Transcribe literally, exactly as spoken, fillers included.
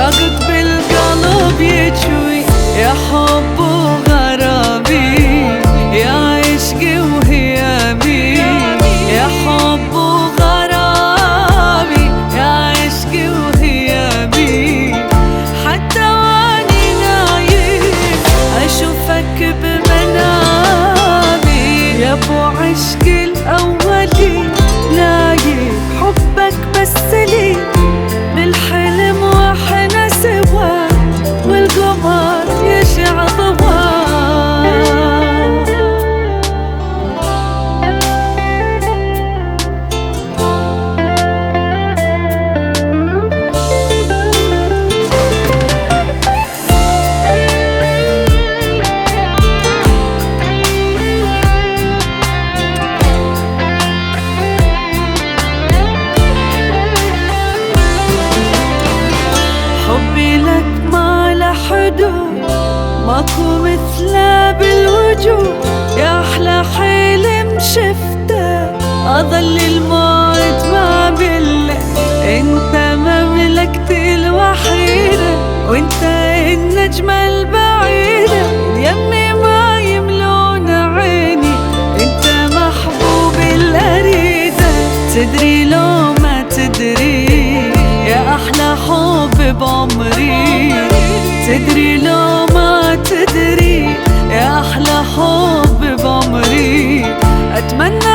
راقد بالقلب يجوي يا حب وغرامي، يا عشقي وهيامي، يا حب وغرامي، يا عشقي وهيامي. حتى واني نايم اشوفك بمنامي، يا ابو عشقي الاولي نايم حبك بس لي بالحلم واحنا سوا والقمر يشع ضواه. حبي لك ما له حدود، ماكو مثله بالوجود، يا أحلى حلم شفته أظل الموت ما بله. انت مملكتي الوحيدة وانت النجمة البعيدة، يمي ما يملون عيني، انت محبوبي الأريدة. تدري لو ما تدري يا أحلى حب بعمري، تدري لو ما تدري يا أحلى حب بعمري. أتمنى